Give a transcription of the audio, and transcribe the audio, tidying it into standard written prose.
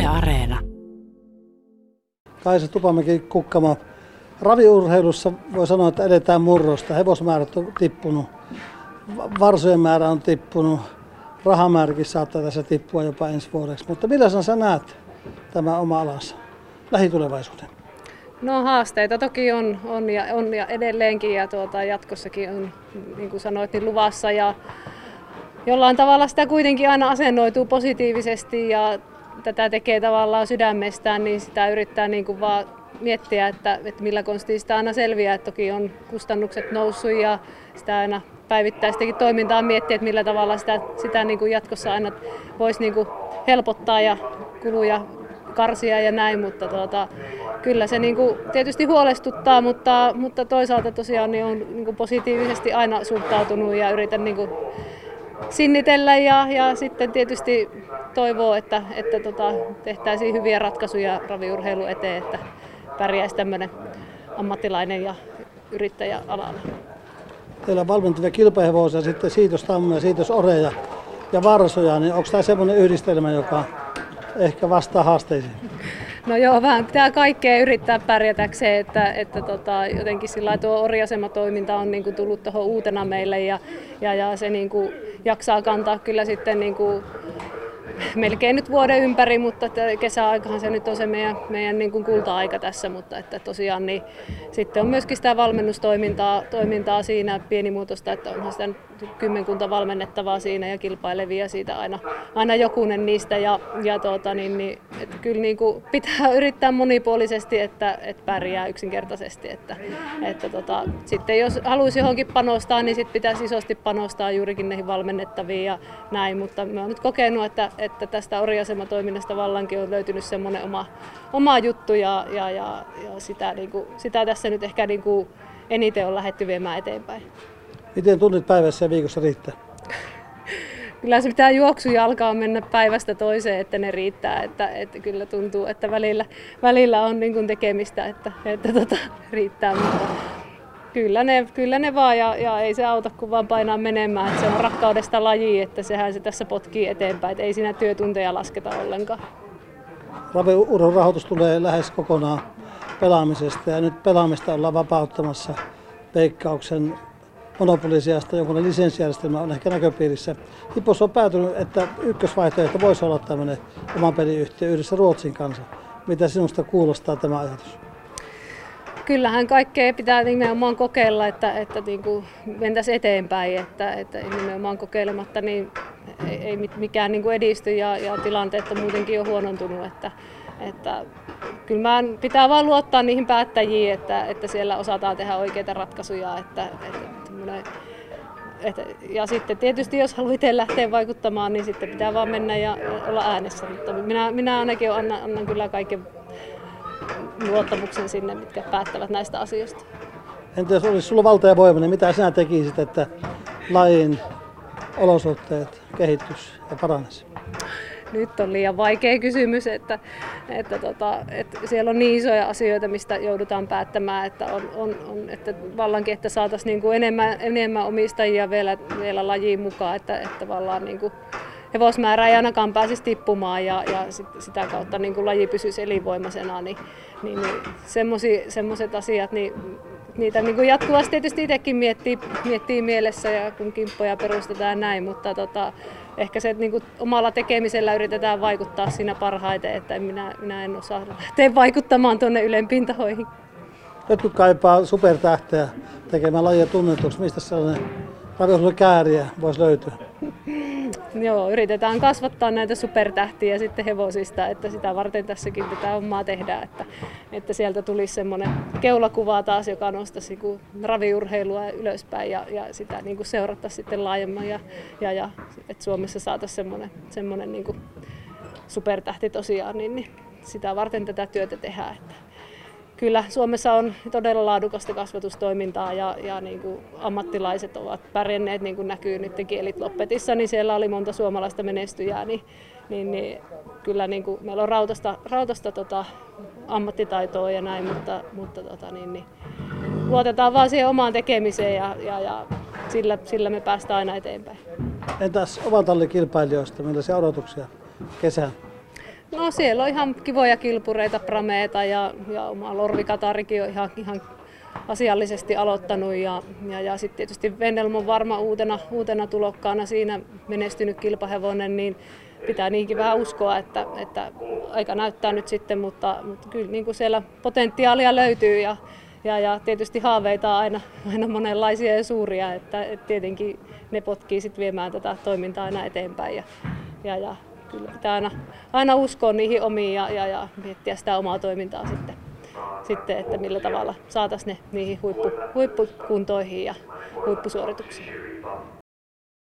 Areena. Kaisa Tupamäki Kukkamo. Raviurheilussa voi sanoa, että edetään murrosta. Hevosmäärät on tippunut, varsojen määrä on tippunut, rahamääräkin saattaa tässä tippua jopa ensi vuodeksi. Mutta millä sä näet tämä oma alansa lähitulevaisuuden? No haasteita toki on ja edelleenkin ja jatkossakin on, niin kuin sanoit, niin luvassa ja jollain tavalla sitä kuitenkin aina asennoituu positiivisesti ja tätä tekee tavallaan sydämestään, niin sitä yrittää niin kuin vaan miettiä, että millä konstiin sitä aina selviää. Että toki on kustannukset noussut ja sitä aina päivittäistäkin toimintaa miettiä, että millä tavalla sitä niin kuin jatkossa aina voisi niin kuin helpottaa ja kuluja karsia ja näin, mutta kyllä se niin kuin tietysti huolestuttaa, mutta toisaalta tosiaan niin on niin kuin positiivisesti aina suhtautunut ja yritän niin kuin sinnitellä ja sitten tietysti toivoo, että tehtäisiin hyviä ratkaisuja raviurheilu eteen, että pärjäisi tämmöinen ammattilainen ja yrittäjä alalla. Teillä on valmentavia kilpahevosia, sitten siitostammoja, siitosoreja ja varsoja, niin onko tämä semmoinen yhdistelmä, joka ehkä vastaa haasteisiin? No joo, vähän pitää kaikkea yrittää pärjätäkseen, että jotenkin sillä tuo oriasematoiminta on niin kuin tullut tuohon uutena meille ja se niin kuin jaksaa kantaa kyllä sitten niin kuin melkein nyt vuoden ympäri, mutta kesäaikahan se nyt on se meidän niin kuin kulta-aika tässä, mutta että tosiaan niin sitten on myöskin sitä valmennustoimintaa siinä pienimuotoista, että onhan sitä kymmenkunta valmennettavaa siinä ja kilpailevia siitä aina jokunen niistä että kyllä niin kuin pitää yrittää monipuolisesti, että pärjää yksinkertaisesti, että sitten jos haluaisi johonkin panostaa, niin sitten pitäisi isosti panostaa juurikin näihin valmennettaviin ja näin, mutta mä oon nyt kokenut, että tästä oriasematoiminnasta vallankin on löytynyt semmoinen oma juttu ja sitä tässä nyt ehkä niin kuin eniten on lähdetty viemään eteenpäin. Miten tunnit päivässä ja viikossa riittää? Kyllä se pitää juoksuja alkaa mennä päivästä toiseen, että ne riittää, että kyllä tuntuu, että välillä on niin kuin tekemistä, että riittää, mutta kyllä ne vaan ja ei se auta kun vaan painaa menemään, että se on rakkaudesta laji, että sehän se tässä potkii eteenpäin, että ei siinä työtunteja lasketa ollenkaan. Raviurheilun rahoitus tulee lähes kokonaan pelaamisesta ja nyt pelaamista ollaan vapauttamassa Veikkauksen monopolisijasta, jonkun lisenssijärjestelmä on ehkä näköpiirissä. Hipos on päätynyt, että ykkösvaihtoehto voisi olla tämmöinen oman peliyhtiö yhdessä Ruotsin kanssa. Mitä sinusta kuulostaa tämä ajatus? Kyllähän kaikkea pitää nimenomaan kokeilla, että niin kuin mentäisiin eteenpäin, että nimenomaan kokeilematta niin ei mikään niin kuin edisty ja tilanteet on muutenkin jo huonontunut. Että kyllä pitää vaan luottaa niihin päättäjiin, että siellä osataan tehdä oikeita ratkaisuja. Ja sitten tietysti jos haluaa itse lähteä vaikuttamaan, niin sitten pitää vaan mennä ja olla äänessä. Mutta minä ainakin annan kyllä kaiken luottamuksen sinne, mitkä päättävät näistä asioista. Entä jos olisi sulla valta ja voima, niin mitä sinä tekisit, että lajin olosuhteet kehittyisi ja paranisi? Nyt on liian vaikea kysymys, että siellä on niin isoja asioita, mistä joudutaan päättämään, että että vallankin, että saataisiin niin kuin enemmän omistajia vielä lajiin mukaan, että tavallaan niin kuin hevosmäärä ei ainakaan pääsisi tippumaan ja sitä kautta niin kuin laji pysyisi elinvoimaisena, niin semmoiset asiat, niin niitä niin kuin jatkuvasti tietysti itsekin miettii mielessä ja kun kimppoja perustetaan näin, mutta ehkä se, että niin kuin omalla tekemisellä yritetään vaikuttaa siinä parhaiten, että minä en osaa lähteä vaikuttamaan tuonne ylempiin tahoihin. Jotkut kaipaa supertähteä tekemään lajia tunnetuksi. Mistä sellainen raviurheilukääriä voisi löytyä? Joo, yritetään kasvattaa näitä supertähtiä sitten hevosista, että sitä varten tässäkin tätä hommaa tehdään, että sieltä tulisi semmoinen keulakuva taas, joka nostaisi raviurheilua ylöspäin ja sitä niin kuin seurattaisiin sitten laajemman ja että Suomessa saataisiin semmoinen niin kuin supertähti tosiaan, niin sitä varten tätä työtä tehdään. Että kyllä Suomessa on todella laadukasta kasvatustoimintaa ja niin kuin ammattilaiset ovat pärjänneet, niin kuin näkyy nytkin Elite Loppetissa, niin siellä oli monta suomalaista menestyjää, niin kyllä niin kuin meillä on rautasta ammattitaitoa ja näin, mutta luotetaan vaan siihen omaan tekemiseen ja sillä me päästään aina eteenpäin. Entäs oman tallin kilpailijoista, millaisia odotuksia kesään? No siellä on ihan kivoja kilpureita, prameeta ja oma Lorvi Katarikin on ihan asiallisesti aloittanut ja sitten tietysti Vennelm on varma uutena tulokkaana siinä menestynyt kilpahevonen, niin pitää niinkin vähän uskoa, että aika näyttää nyt sitten, mutta kyllä niin kuin siellä potentiaalia löytyy ja tietysti haaveita on aina monenlaisia ja suuria, että tietenkin ne potkii sitten viemään tätä toimintaa aina eteenpäin ja kyllä pitää aina uskoa niihin omiin ja miettiä sitä omaa toimintaa sitten, että millä tavalla saataisiin ne niihin huippukuntoihin ja huippusuorituksiin.